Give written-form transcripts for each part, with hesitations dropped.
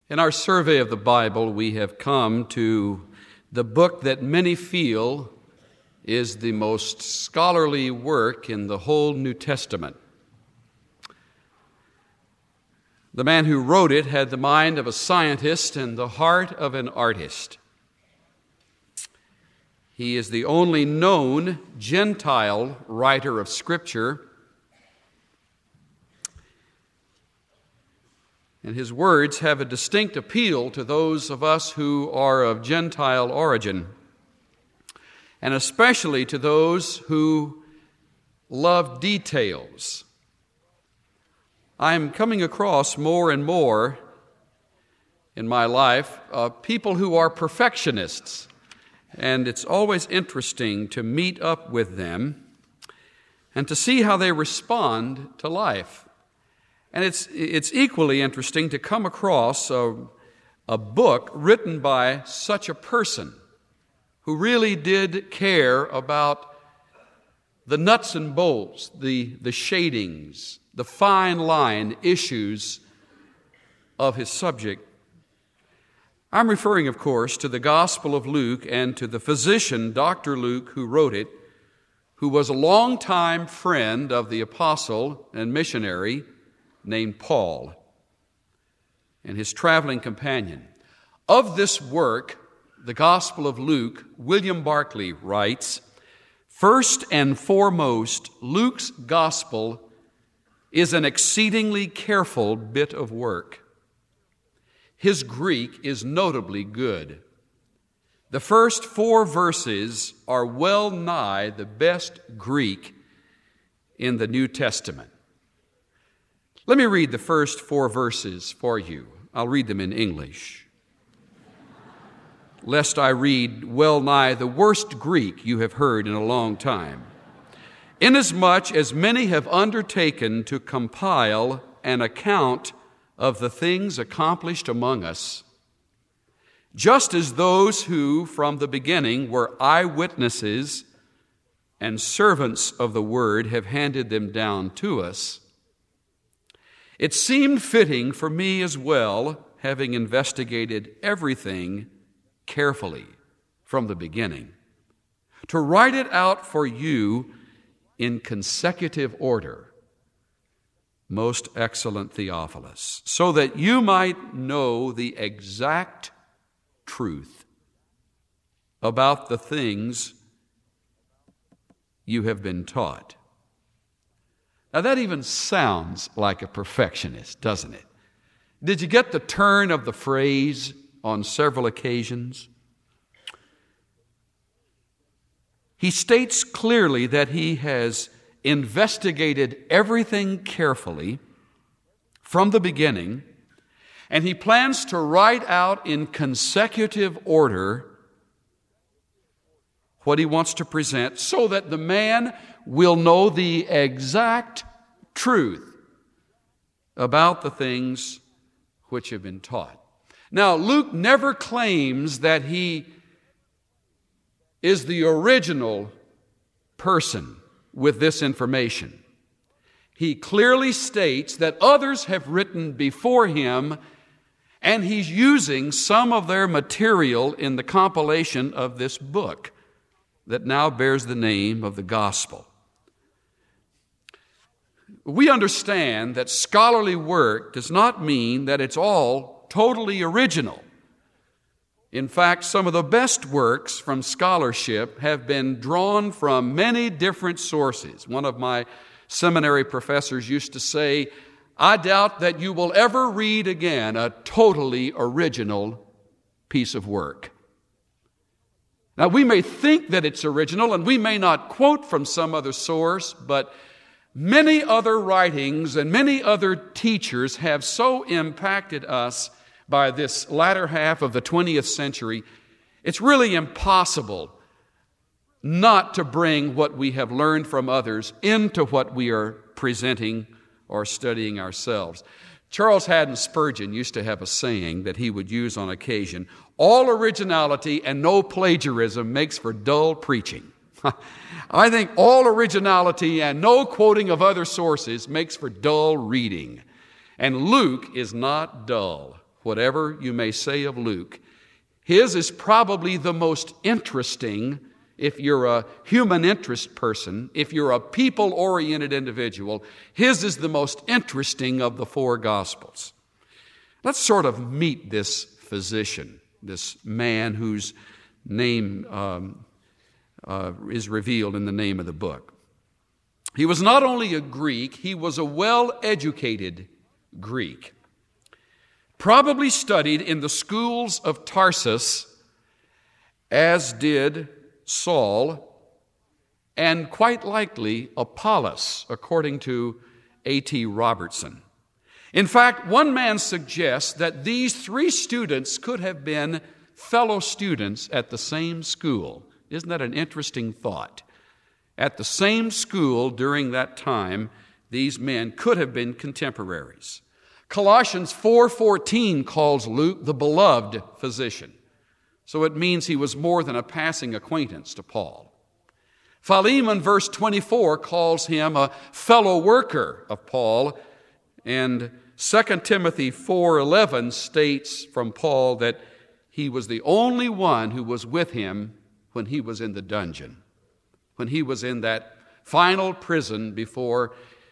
In our survey of the Bible, we have come to the book that many feel is the most scholarly work in the whole New Testament. The man who wrote it had the mind of a scientist and the heart of an artist. He is the only known Gentile writer of Scripture, and his words have a distinct appeal to those of us who are of Gentile origin, and especially to those who love details. I'm coming across more and more in my life people who are perfectionists, and it's always interesting to meet up with them and to see how they respond to life. And it's equally interesting to come across a book written by such a person who really did care about the nuts and bolts, the shadings, the fine line issues of his subject. I'm referring, of course, to the Gospel of Luke and to the physician, Dr. Luke, who wrote it, who was a longtime friend of the apostle and missionary named Paul and his traveling companion. Of this work, the Gospel of Luke, William Barclay writes, "First and foremost, Luke's Gospel is an exceedingly careful bit of work. His Greek is notably good. The first 4 verses are well nigh the best Greek in the New Testament." Let me read the first 4 verses for you. I'll read them in English, lest I read well nigh the worst Greek you have heard in a long time. "Inasmuch as many have undertaken to compile an account of the things accomplished among us, just as those who from the beginning were eyewitnesses and servants of the word have handed them down to us, it seemed fitting for me as well, having investigated everything carefully from the beginning, to write it out for you in consecutive order, most excellent Theophilus, so that you might know the exact truth about the things you have been taught." Now that even sounds like a perfectionist, doesn't it? Did you get the turn of the phrase on several occasions? He states clearly that he has investigated everything carefully from the beginning, and he plans to write out in consecutive order what he wants to present so that the man will know the exact truth about the things which have been taught. Now, Luke never claims that he is the original person with this information. He clearly states that others have written before him, and he's using some of their material in the compilation of this book that now bears the name of the Gospel. We understand that scholarly work does not mean that it's all totally original. In fact, some of the best works from scholarship have been drawn from many different sources. One of my seminary professors used to say, "I doubt that you will ever read again a totally original piece of work." Now, we may think that it's original, and we may not quote from some other source, but many other writings and many other teachers have so impacted us by this latter half of the 20th century, it's really impossible not to bring what we have learned from others into what we are presenting or studying ourselves. Charles Haddon Spurgeon used to have a saying that he would use on occasion: "All originality and no plagiarism makes for dull preaching." I think all originality and no quoting of other sources makes for dull reading. And Luke is not dull whatever you may say of Luke, his is probably the most interesting. If you're a human interest person, if you're a people-oriented individual, his is the most interesting of the four Gospels. Let's sort of meet this physician, this man whose name is revealed in the name of the book. He was not only a Greek, he was a well-educated Greek. Probably studied in the schools of Tarsus, as did Saul, and quite likely Apollos, according to A.T. Robertson. In fact, one man suggests that these three students could have been fellow students at the same school. Isn't that an interesting thought? At the same school during that time, these men could have been contemporaries. Colossians 4:14 calls Luke the beloved physician. So it means he was more than a passing acquaintance to Paul. Philemon, verse 24, calls him a fellow worker of Paul. And 2 Timothy 4:11 states from Paul that he was the only one who was with him when he was in the dungeon, when he was in that final prison before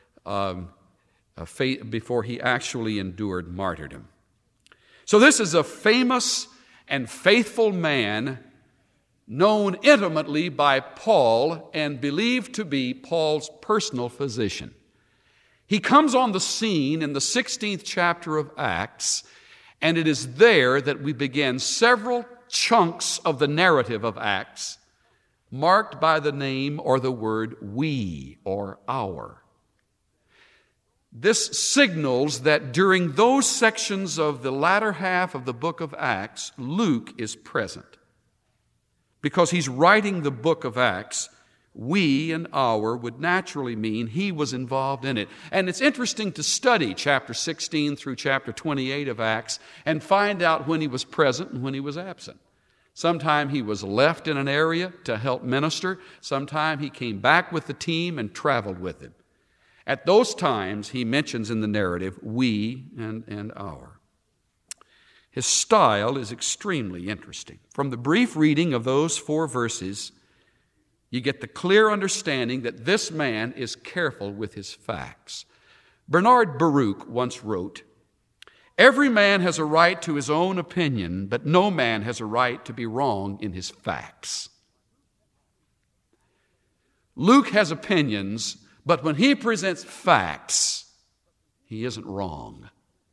he actually endured martyrdom. So this is a famous and faithful man, known intimately by Paul and believed to be Paul's personal physician. He comes on the scene in the 16th chapter of Acts, and it is there that we begin several chunks of the narrative of Acts marked by the name or the word we or our. This signals that during those sections of the latter half of the book of Acts, Luke is present. Because he's writing the book of Acts, we and our would naturally mean he was involved in it. And it's interesting to study chapter 16 through chapter 28 of Acts and find out when he was present and when he was absent. Sometime he was left in an area to help minister. Sometime he came back with the team and traveled with it. At those times, he mentions in the narrative, we and our. His style is extremely interesting. From the brief reading of those 4 verses, you get the clear understanding that this man is careful with his facts. Bernard Baruch once wrote, "Every man has a right to his own opinion, but no man has a right to be wrong in his facts." Luke has opinions, but when he presents facts, he isn't wrong.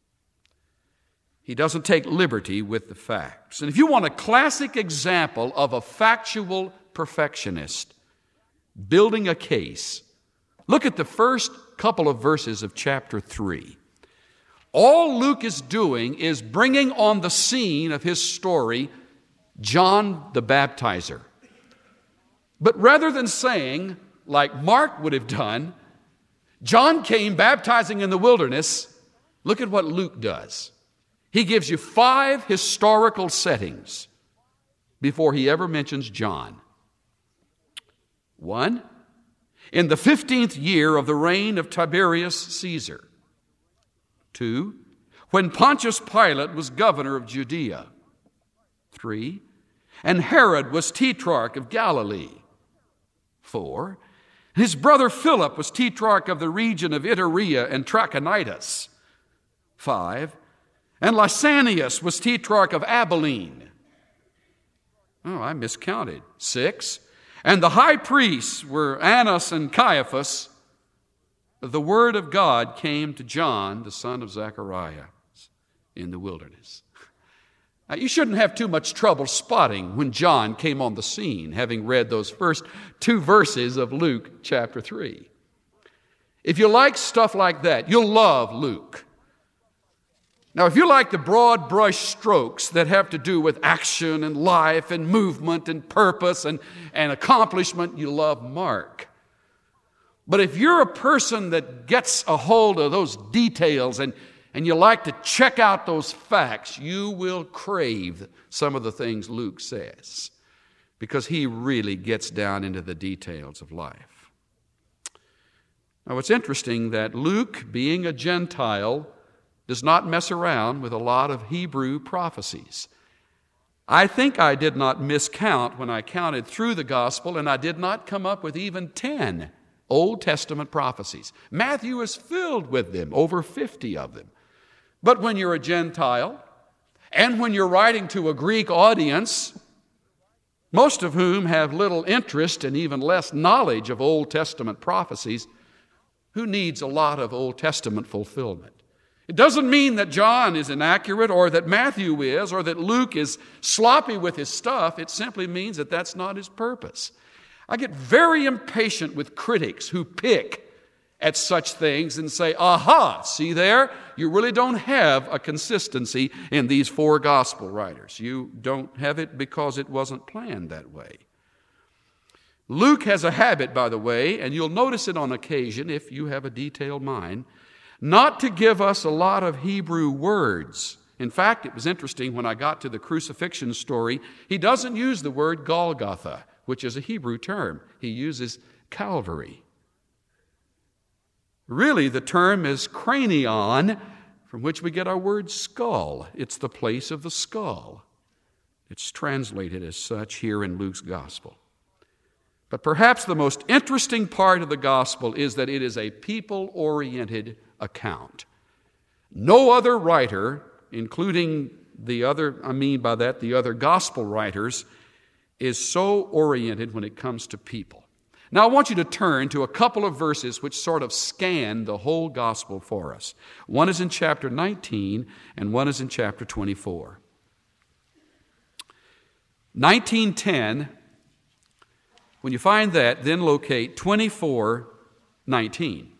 He doesn't take liberty with the facts. And if you want a classic example of a factual perfectionist building a case, look at the first couple of verses of chapter 3. All Luke is doing is bringing on the scene of his story John the Baptizer. But rather than saying, like Mark would have done, John came baptizing in the wilderness, look at what Luke does. He gives you 5 historical settings before he ever mentions John. 1, in the 15th year of the reign of Tiberius Caesar. 2, when Pontius Pilate was governor of Judea. 3, and Herod was tetrarch of Galilee. 4, his brother Philip was tetrarch of the region of Iturea and Trachonitis. 5, and Lysanias was tetrarch of Abilene. Oh, I miscounted. 6, and the high priests were Annas and Caiaphas. The word of God came to John, the son of Zechariah, in the wilderness. Now, you shouldn't have too much trouble spotting when John came on the scene, having read those first 2 verses of Luke chapter 3. If you like stuff like that, you'll love Luke. Now, if you like the broad brush strokes that have to do with action and life and movement and purpose and accomplishment, you love Mark. But if you're a person that gets a hold of those details and you like to check out those facts, you will crave some of the things Luke says, because he really gets down into the details of life. Now, it's interesting that Luke, being a Gentile, does not mess around with a lot of Hebrew prophecies. I think I did not miscount when I counted through the gospel, and I did not come up with even 10 Old Testament prophecies. Matthew is filled with them, over 50 of them. But when you're a Gentile, and when you're writing to a Greek audience, most of whom have little interest and even less knowledge of Old Testament prophecies, who needs a lot of Old Testament fulfillment? It doesn't mean that John is inaccurate or that Matthew is or that Luke is sloppy with his stuff. It simply means that that's not his purpose. I get very impatient with critics who pick at such things and say, aha, see there? You really don't have a consistency in these 4 gospel writers. You don't have it because it wasn't planned that way. Luke has a habit, by the way, and you'll notice it on occasion if you have a detailed mind, not to give us a lot of Hebrew words. In fact, it was interesting when I got to the crucifixion story, he doesn't use the word Golgotha, which is a Hebrew term. He uses Calvary. Really, the term is cranion, from which we get our word skull. It's the place of the skull. It's translated as such here in Luke's gospel. But perhaps the most interesting part of the gospel is that it is a people-oriented account. No other writer, including the other gospel writers, is so oriented when it comes to people. Now I want you to turn to a couple of verses which sort of scan the whole gospel for us. One is in chapter 19 and one is in chapter 24. 19:10, when you find that, then locate 24:19.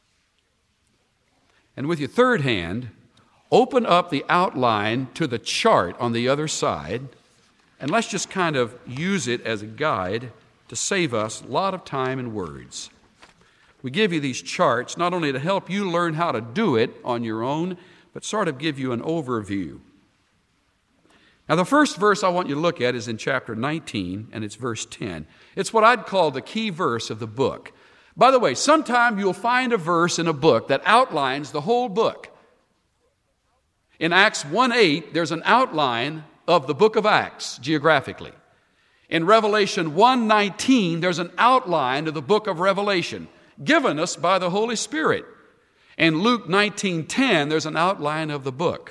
And with your third hand, open up the outline to the chart on the other side, and let's just kind of use it as a guide to save us a lot of time and words. We give you these charts not only to help you learn how to do it on your own, but sort of give you an overview. Now, the first verse I want you to look at is in chapter 19, and it's verse 10. It's what I'd call the key verse of the book. By the way, sometime you'll find a verse in a book that outlines the whole book. In Acts 1:8, there's an outline of the book of Acts geographically. In Revelation 1:19, there's an outline of the book of Revelation given us by the Holy Spirit. In Luke 19:10, there's an outline of the book.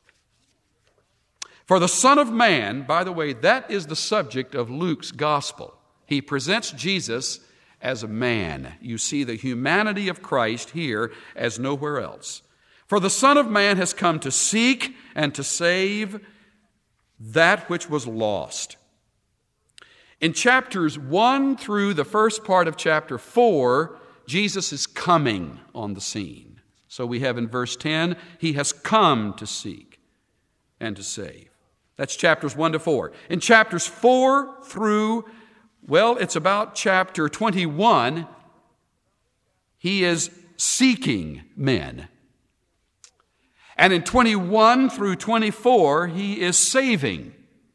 For the Son of Man, by the way, that is the subject of Luke's gospel. He presents Jesus as a man. You see the humanity of Christ here as nowhere else. For the Son of Man has come to seek and to save that which was lost. In chapters 1 through the first part of chapter 4, Jesus is coming on the scene. So we have in verse 10, he has come to seek and to save. That's chapters 1 to 4. In chapters 4 through, it's about chapter 21, he is seeking men. And in 21 through 24, he is saving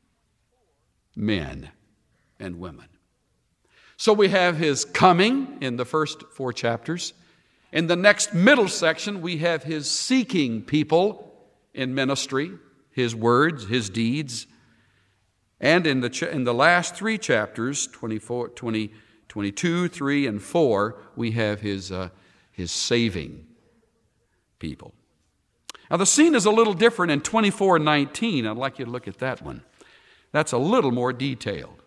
men and women. So we have his coming in the first 4 chapters. In the next middle section, we have his seeking people in ministry, his words, his deeds. And in the last 3 chapters, 22, 3, and 4, we have his saving people. Now the scene is a little different in 24:19. I'd like you to look at that one. That's a little more detailed.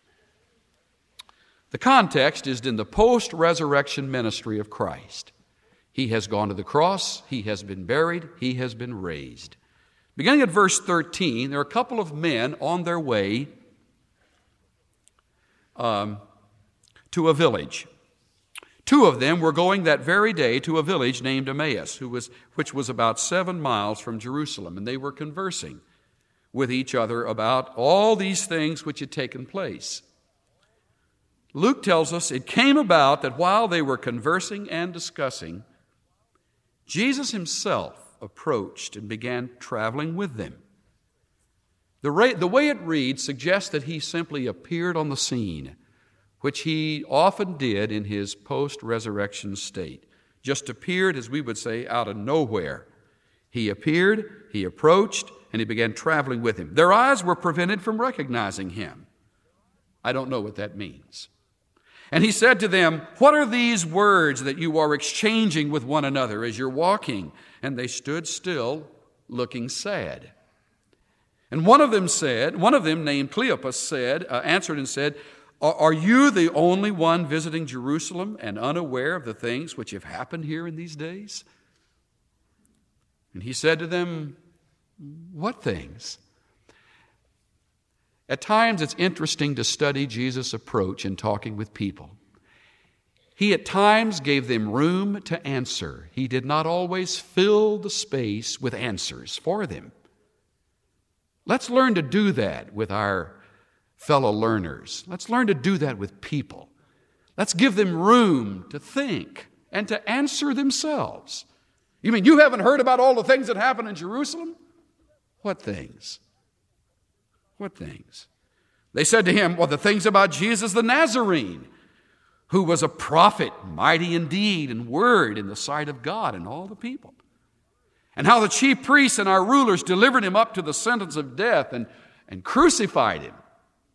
The context is in the post-resurrection ministry of Christ. He has gone to the cross, he has been buried, he has been raised. Beginning at verse 13, there are a couple of men on their way to a village. 2 of them were going that very day to a village named Emmaus, which was about 7 miles from Jerusalem, and they were conversing with each other about all these things which had taken place. Luke tells us it came about that while they were conversing and discussing, Jesus himself approached and began traveling with them. The way it reads suggests that he simply appeared on the scene, which he often did in his post-resurrection state. Just appeared, as we would say, out of nowhere. He appeared, he approached, and he began traveling with him. Their eyes were prevented from recognizing him. I don't know what that means. And he said to them, "What are these words that you are exchanging with one another as you're walking?" And they stood still, looking sad. And one of them named Cleopas, answered and said, "Are you the only one visiting Jerusalem and unaware of the things which have happened here in these days?" And he said to them, "What things?" At times it's interesting to study Jesus' approach in talking with people. He at times gave them room to answer. He did not always fill the space with answers for them. Let's learn to do that with our fellow learners. Let's learn to do that with people. Let's give them room to think and to answer themselves. You mean you haven't heard about all the things that happened in Jerusalem? What things? What things? They said to him, "Well, the things about Jesus the Nazarene, who was a prophet, mighty in deed and word in the sight of God and all the people. And how the chief priests and our rulers delivered him up to the sentence of death and crucified him.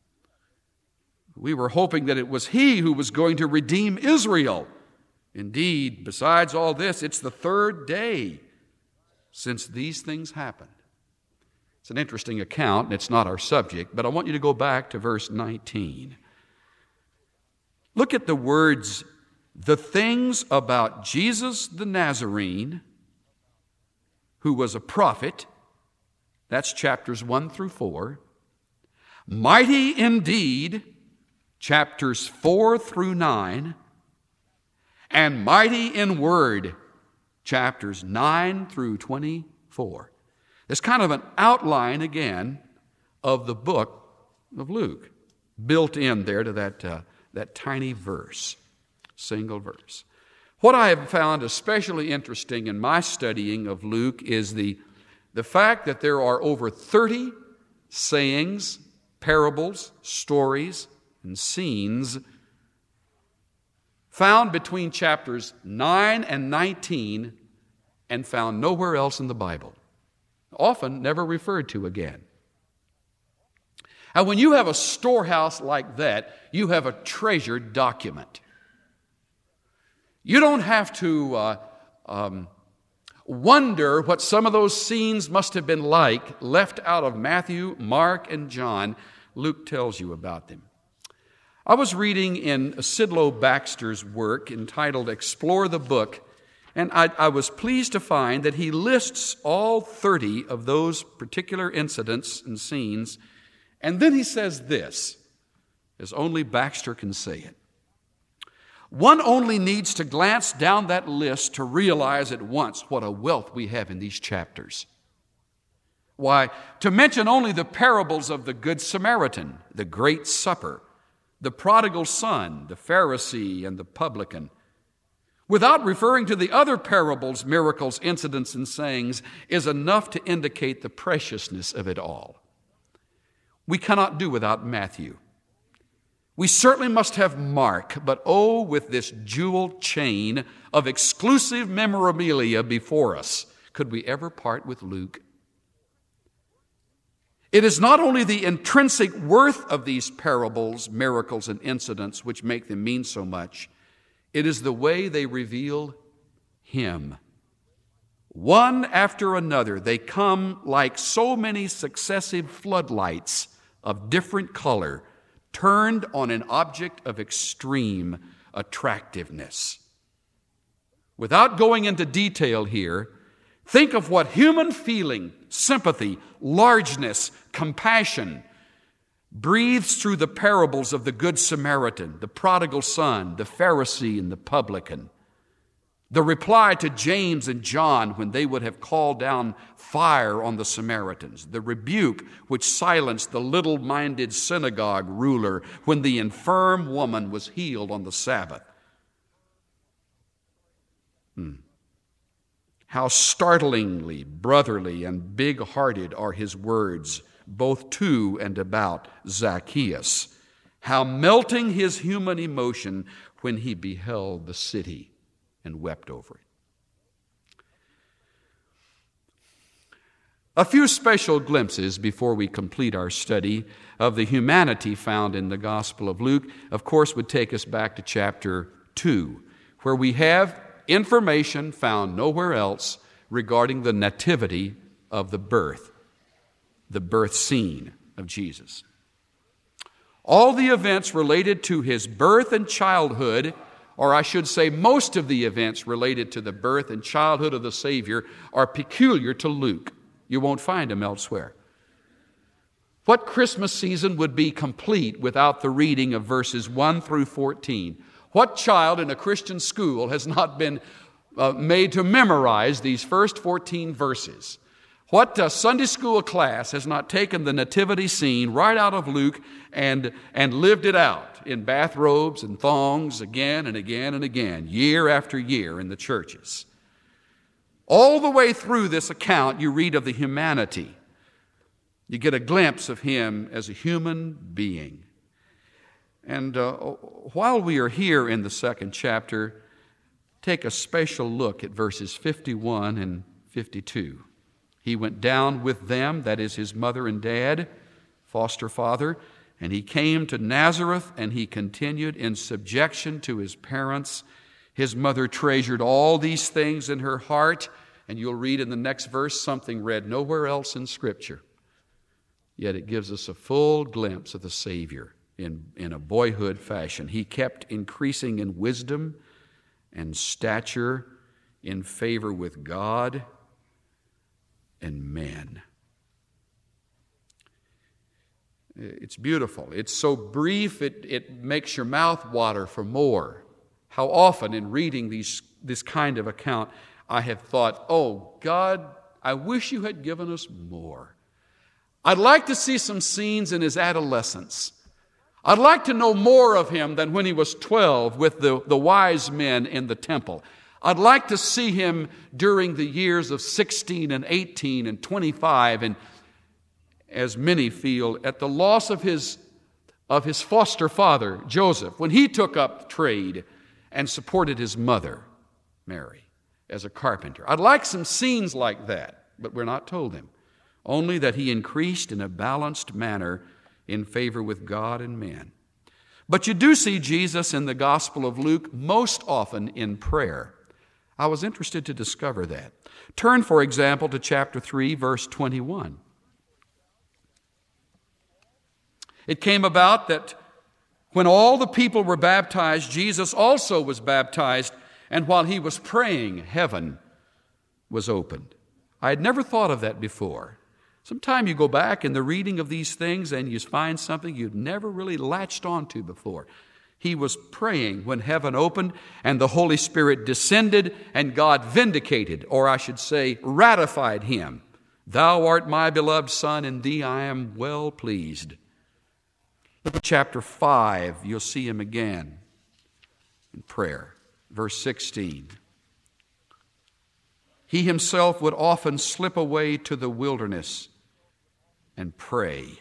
We were hoping that it was he who was going to redeem Israel. Indeed, besides all this, it's the third day since these things happened." It's an interesting account, and it's not our subject, but I want you to go back to verse 19. Look at the words, "the things about Jesus the Nazarene, who was a prophet," that's chapters 1 through 4, "mighty indeed," chapters 4 through 9, and "mighty in word," chapters 9 through 24. There's kind of an outline again of the book of Luke built in there to that tiny verse, single verse. What I have found especially interesting in my studying of Luke is the fact that there are over 30 sayings, parables, stories, and scenes found between chapters 9 and 19 and found nowhere else in the Bible. Often never referred to again. And when you have a storehouse like that, you have a treasured document. You don't have to wonder what some of those scenes must have been like left out of Matthew, Mark, and John. Luke tells you about them. I was reading in Sidlow Baxter's work entitled "Explore the Book," and I was pleased to find that he lists all 30 of those particular incidents and scenes, and then he says this, as only Baxter can say it. "One only needs to glance down that list to realize at once what a wealth we have in these chapters. Why, to mention only the parables of the Good Samaritan, the Great Supper, the prodigal son, the Pharisee, and the publican, without referring to the other parables, miracles, incidents, and sayings, is enough to indicate the preciousness of it all. We cannot do without Matthew. We certainly must have Mark, but oh, with this jewel chain of exclusive memorabilia before us, could we ever part with Luke? It is not only the intrinsic worth of these parables, miracles, and incidents which make them mean so much. It is the way they reveal Him. One after another, they come like so many successive floodlights of different color, turned on an object of extreme attractiveness. Without going into detail here, think of what human feeling, sympathy, largeness, compassion breathes through the parables of the Good Samaritan, the prodigal son, the Pharisee, and the publican. The reply to James and John when they would have called down fire on the Samaritans. The rebuke which silenced the little-minded synagogue ruler when the infirm woman was healed on the Sabbath. How startlingly brotherly and big-hearted are his words, both to and about Zacchaeus. How melting his human emotion when he beheld the city and wept over it. A few special glimpses before we complete our study of the humanity found in the Gospel of Luke, of course, would take us back to chapter 2, where we have information found nowhere else regarding the nativity of the birth scene of Jesus. All the events related to his birth and childhood, or I should say most of the events related to the birth and childhood of the Savior, are peculiar to Luke. You won't find them elsewhere. What Christmas season would be complete without the reading of verses 1 through 14? What child in a Christian school has not been made to memorize these first 14 verses? What Sunday school class has not taken the nativity scene right out of Luke and lived it out in bathrobes and thongs again and again and again, year after year in the churches? All the way through this account, you read of the humanity. You get a glimpse of him as a human being. And while we are here in the second chapter, take a special look at verses 51 and 52. He went down with them, that is his mother and dad, foster father, and he came to Nazareth, and he continued in subjection to his parents. His mother treasured all these things in her heart, and you'll read in the next verse something read nowhere else in Scripture. Yet it gives us a full glimpse of the Savior in a boyhood fashion. He kept increasing in wisdom and stature, in favor with God and men. It's beautiful. It's so brief, it makes your mouth water for more. How often in reading this kind of account, I have thought, oh, God, I wish you had given us more. I'd like to see some scenes in his adolescence. I'd like to know more of him than when he was 12 with the wise men in the temple. I'd like to see him during the years of 16 and 18 and 25, and as many feel, at the loss of his foster father, Joseph, when he took up the trade and supported his mother, Mary, as a carpenter. I'd like some scenes like that, but we're not told him. Only that he increased in a balanced manner in favor with God and men. But you do see Jesus in the Gospel of Luke most often in prayer. I was interested to discover that. Turn, for example, to chapter 3, verse 21. It came about that when all the people were baptized, Jesus also was baptized, and while he was praying, heaven was opened. I had never thought of that before. Sometime you go back in the reading of these things and you find something you've never really latched onto before. He was praying when heaven opened and the Holy Spirit descended and God vindicated, or I should say ratified him. Thou art my beloved Son, in thee I am well pleased. Look at chapter 5. You'll see him again in prayer. Verse 16. He himself would often slip away to the wilderness and pray.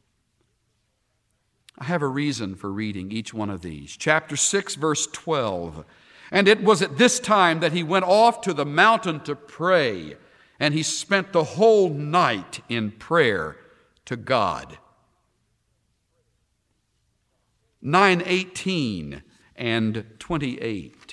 I have a reason for reading each one of these. Chapter 6, verse 12. And it was at this time that he went off to the mountain to pray, and he spent the whole night in prayer to God. 9:18 and 28.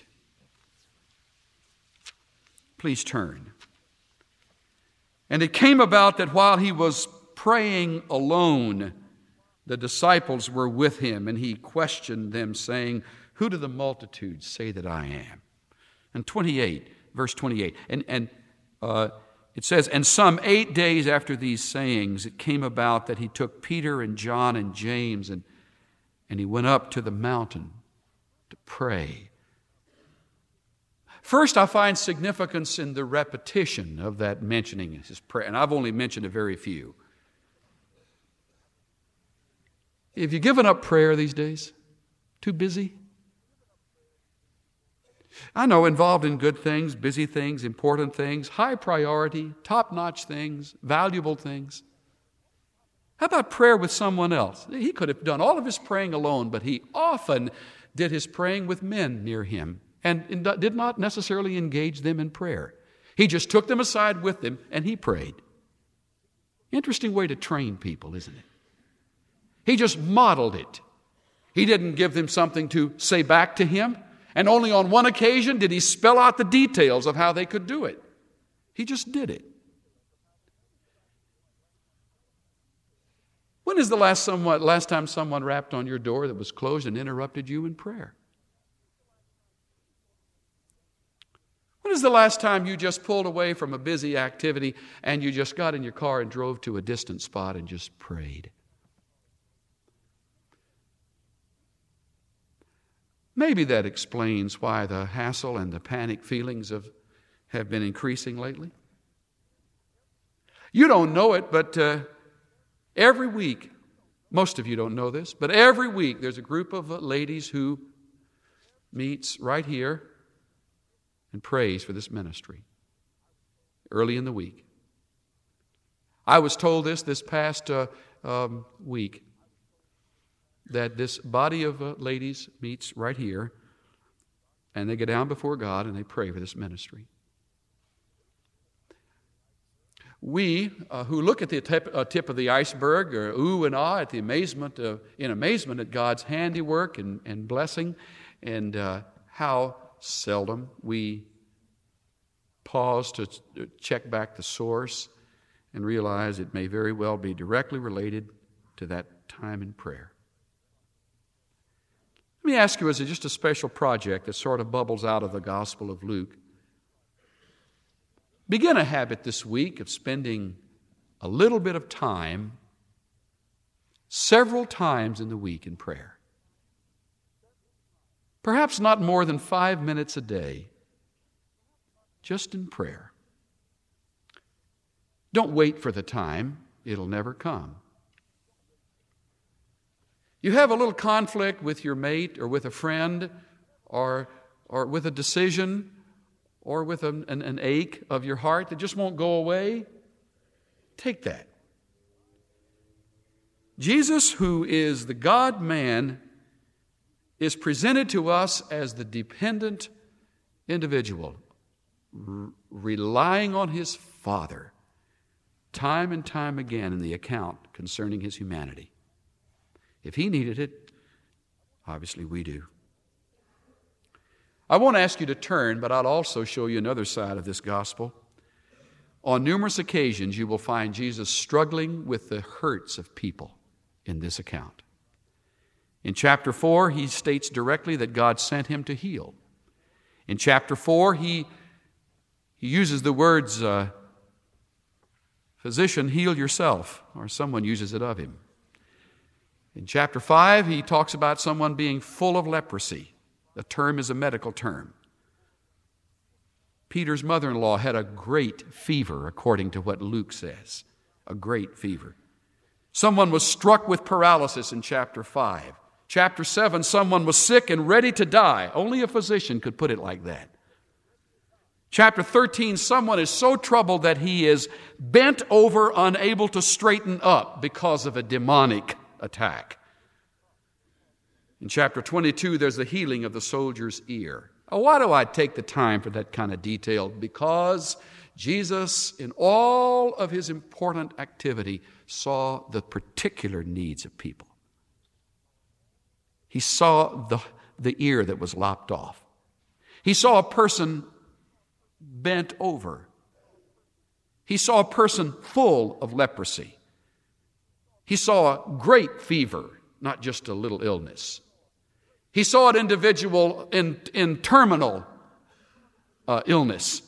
Please turn. And it came about that while he was praying alone, the disciples were with him, and he questioned them, saying, Who do the multitudes say that I am? And 28, verse 28. And it says, And some 8 days after these sayings, it came about that he took Peter and John and James, and he went up to the mountain to pray. First, I find significance in the repetition of that mentioning in his prayer, and I've only mentioned a very few. Have you given up prayer these days? Too busy? I know, involved in good things, busy things, important things, high priority, top-notch things, valuable things. How about prayer with someone else? He could have done all of his praying alone, but he often did his praying with men near him and did not necessarily engage them in prayer. He just took them aside with him and he prayed. Interesting way to train people, isn't it? He just modeled it. He didn't give them something to say back to him, and only on one occasion did he spell out the details of how they could do it. He just did it. When is the last time someone rapped on your door that was closed and interrupted you in prayer? When is the last time you just pulled away from a busy activity and you just got in your car and drove to a distant spot and just prayed? Maybe that explains why the hassle and the panic feelings have been increasing lately. You don't know it, but every week, most of you don't know this, but every week there's a group of ladies who meets right here and prays for this ministry early in the week. I was told this past week that this body of ladies meets right here and they get down before God and they pray for this ministry. We who look at the tip of the iceberg are ooh and ah at the amazement at God's handiwork and blessing, and how seldom we pause to check back the source and realize it may very well be directly related to that time in prayer. Let me ask you, as just a special project that sort of bubbles out of the Gospel of Luke, begin a habit this week of spending a little bit of time, several times in the week in prayer. Perhaps not more than 5 minutes a day, just in prayer. Don't wait for the time. It'll never come. You have a little conflict with your mate or with a friend or with a decision or with an ache of your heart that just won't go away. Take that. Jesus, who is the God-man, is presented to us as the dependent individual, relying on his Father time and time again in the account concerning his humanity. If he needed it, obviously we do. I won't ask you to turn, but I'll also show you another side of this gospel. On numerous occasions, you will find Jesus struggling with the hurts of people in this account. In chapter 4, he states directly that God sent him to heal. In chapter 4, he uses the words, physician, heal yourself, or someone uses it of him. In chapter 5, he talks about someone being full of leprosy. The term is a medical term. Peter's mother-in-law had a great fever, according to what Luke says. A great fever. Someone was struck with paralysis in chapter 5. Chapter 7, someone was sick and ready to die. Only a physician could put it like that. Chapter 13, someone is so troubled that he is bent over, unable to straighten up because of a demonic attack. In chapter 22, there's the healing of the soldier's ear. Now, why do I take the time for that kind of detail? Because Jesus, in all of his important activity, saw the particular needs of people. He saw the ear that was lopped off. He saw a person bent over. He saw a person full of leprosy. He saw a great fever, not just a little illness. He saw an individual in terminal illness.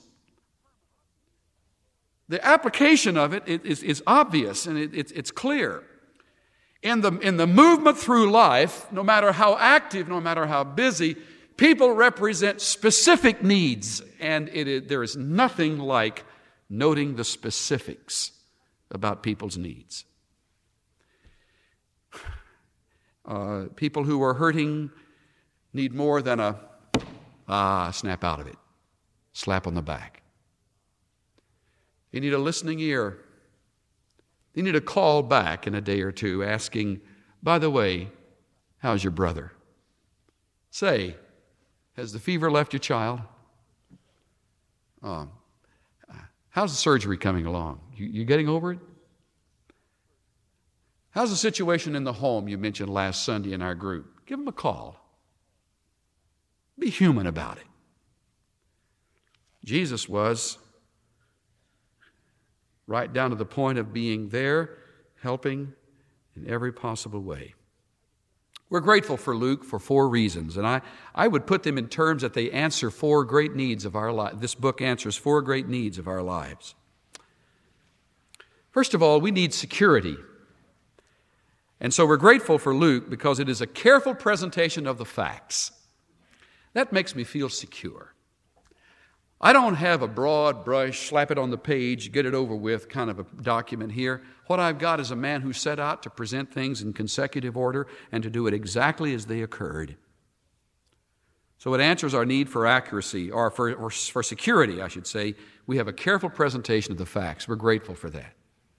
The application of it is obvious and it's clear. In the movement through life, no matter how active, no matter how busy, people represent specific needs, and there is nothing like noting the specifics about people's needs. People who are hurting need more than a snap out of it, slap on the back. They need a listening ear. They need a call back in a day or two asking, by the way, how's your brother? Say, has the fever left your child? How's the surgery coming along? You getting over it? How's the situation in the home you mentioned last Sunday in our group? Give them a call. Be human about it. Jesus was right down to the point of being there, helping in every possible way. We're grateful for Luke for 4 reasons, and I would put them in terms that they answer 4 great needs of our life. This book answers 4 great needs of our lives. First of all, we need security. And so we're grateful for Luke because it is a careful presentation of the facts. That makes me feel secure. I don't have a broad brush, slap it on the page, get it over with kind of a document here. What I've got is a man who set out to present things in consecutive order and to do it exactly as they occurred. So it answers our need for accuracy, or for security, I should say. We have a careful presentation of the facts. We're grateful for that.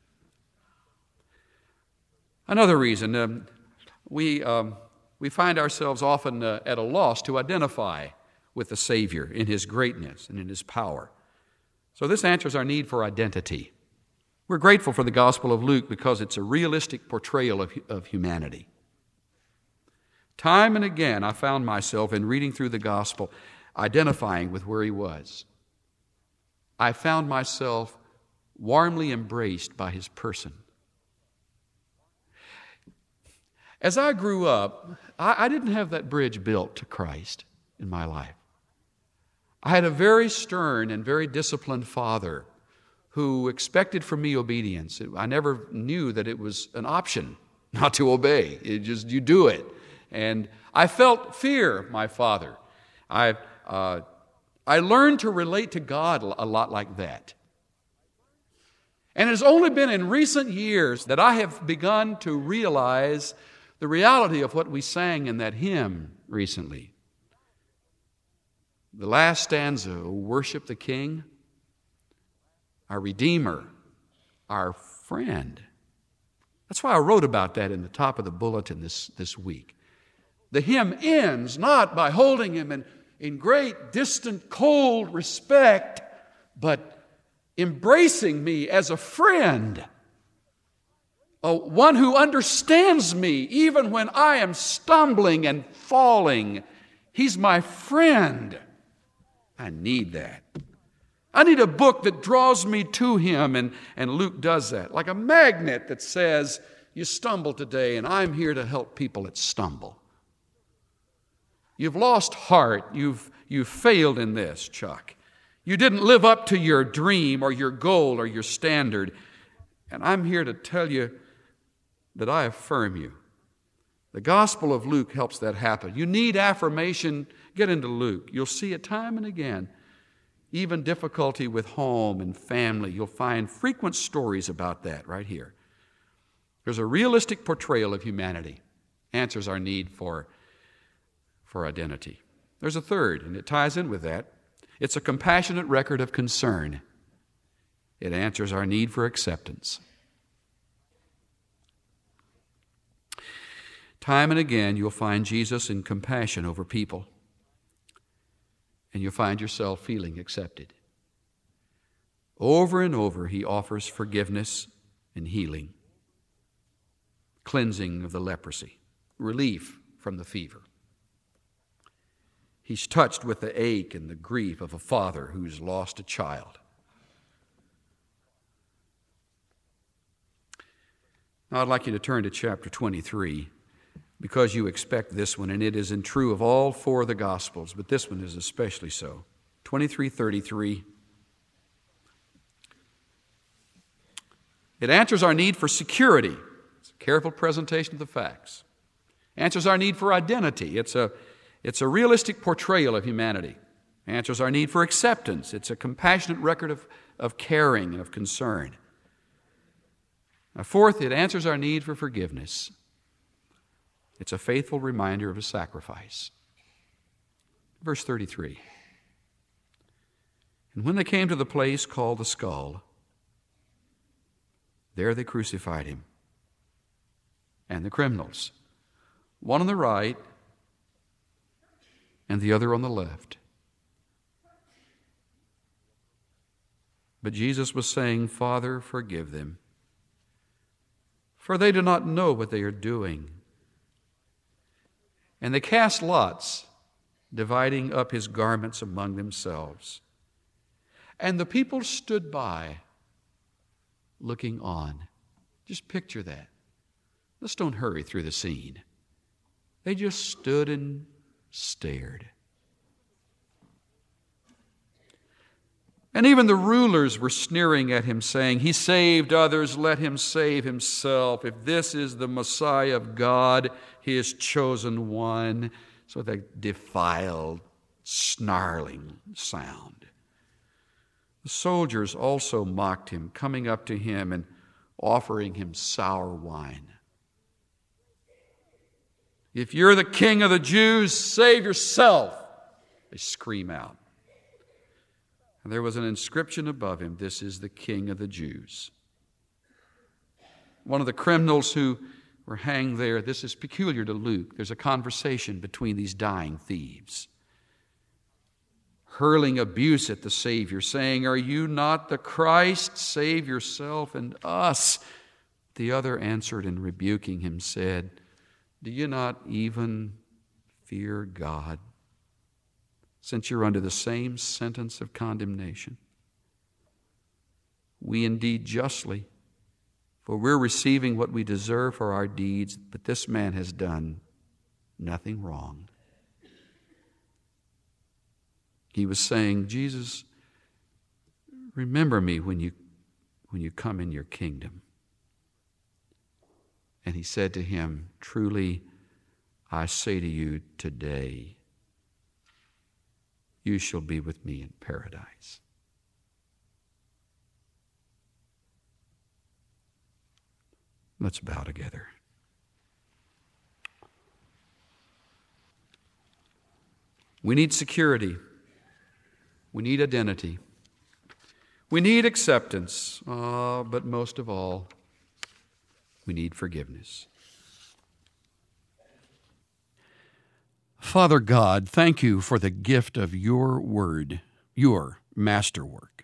Another reason, we find ourselves often at a loss to identify with the Savior in His greatness and in His power. So this answers our need for identity. We're grateful for the Gospel of Luke because it's a realistic portrayal of humanity. Time and again, I found myself in reading through the Gospel identifying with where He was. I found myself warmly embraced by His person. As I grew up, I didn't have that bridge built to Christ in my life. I had a very stern and very disciplined father who expected from me obedience. I never knew that it was an option not to obey. It just, you do it. And I felt fear of my father. I learned to relate to God a lot like that. And it has only been in recent years that I have begun to realize the reality of what we sang in that hymn recently. The last stanza, "O worship the King, our Redeemer, our friend." That's why I wrote about that in the top of the bulletin this week. The hymn ends not by holding Him in great, distant, cold respect, but embracing me as a friend, one who understands me even when I am stumbling and falling. He's my friend. I need that. I need a book that draws me to Him, and Luke does that. Like a magnet that says, you stumble today, and I'm here to help people that stumble. You've lost heart. You've failed in this, Chuck. You didn't live up to your dream or your goal or your standard. And I'm here to tell you that I affirm you. The Gospel of Luke helps that happen. You need affirmation, get into Luke. You'll see it time and again. Even difficulty with home and family, you'll find frequent stories about that right here. There's a realistic portrayal of humanity. Answers our need for identity. There's a third, and it ties in with that. It's a compassionate record of concern. It answers our need for acceptance. Time and again, you'll find Jesus in compassion over people, and you'll find yourself feeling accepted. Over and over, He offers forgiveness and healing, cleansing of the leprosy, relief from the fever. He's touched with the ache and the grief of a father who's lost a child. Now, I'd like you to turn to chapter 23. Because you expect this one, and it is true of all 4 of the Gospels, but this one is especially so. 23:33. It answers our need for security. It's a careful presentation of the facts. Answers our need for identity. It's a realistic portrayal of humanity. Answers our need for acceptance. It's a compassionate record of caring and of concern. Now, fourth, it answers our need for forgiveness. It's a faithful reminder of a sacrifice. Verse 33. And when they came to the place called the Skull, there they crucified Him and the criminals, one on the right and the other on the left. But Jesus was saying, Father, forgive them, for they do not know what they are doing." And they cast lots, dividing up his garments among themselves. And the people stood by, looking on. Just picture that. Let's don't hurry through the scene. They just stood and stared. And even the rulers were sneering at him, saying, "He saved others, let him save himself. If this is the Messiah of God, his chosen one." So that defiled, snarling sound. The soldiers also mocked him, coming up to him and offering him sour wine. "If you're the king of the Jews, save yourself," they scream out. And there was an inscription above him, "This is the King of the Jews." One of the criminals who were hanged there, this is peculiar to Luke, there's a conversation between these dying thieves, hurling abuse at the Savior, saying, "Are you not the Christ? Save yourself and us." The other answered and rebuking him said, "Do you not even fear God, since you're under the same sentence of condemnation? We indeed justly, for we're receiving what we deserve for our deeds, but this man has done nothing wrong." He was saying, "Jesus, remember me when you come in your kingdom." And he said to him, "Truly, I say to you today, you shall be with me in paradise." Let's bow together. We need security. We need identity. We need acceptance. But most of all, we need forgiveness. Father God, thank you for the gift of your word, your masterwork.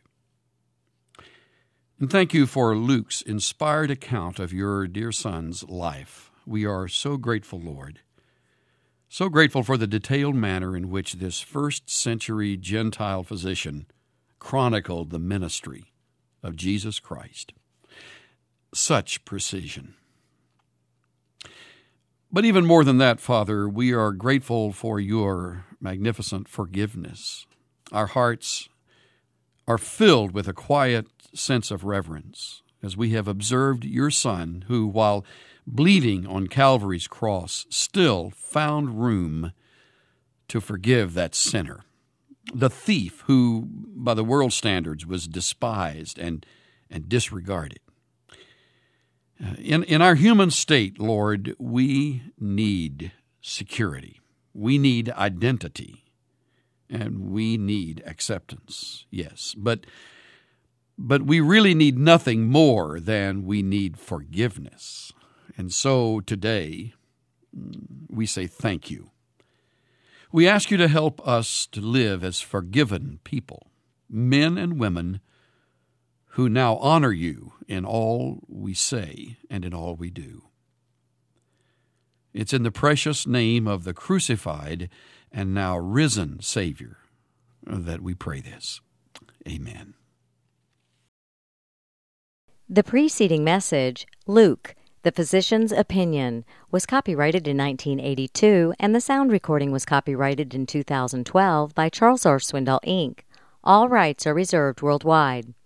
And thank you for Luke's inspired account of your dear son's life. We are so grateful, Lord. So grateful for the detailed manner in which this first-century Gentile physician chronicled the ministry of Jesus Christ. Such precision. But even more than that, Father, we are grateful for your magnificent forgiveness. Our hearts are filled with a quiet sense of reverence as we have observed your Son, who, while bleeding on Calvary's cross, still found room to forgive that sinner, the thief who, by the world's standards, was despised and disregarded. In our human state, Lord, we need security. We need identity. And we need acceptance, yes. But we really need nothing more than we need forgiveness. And so today, we say thank you. We ask you to help us to live as forgiven people, men and women who now honor you in all we say and in all we do. It's in the precious name of the crucified and now risen Savior that we pray this. Amen. The preceding message, Luke, the Physician's Opinion, was copyrighted in 1982, and the sound recording was copyrighted in 2012 by Charles R. Swindoll, Inc. All rights are reserved worldwide.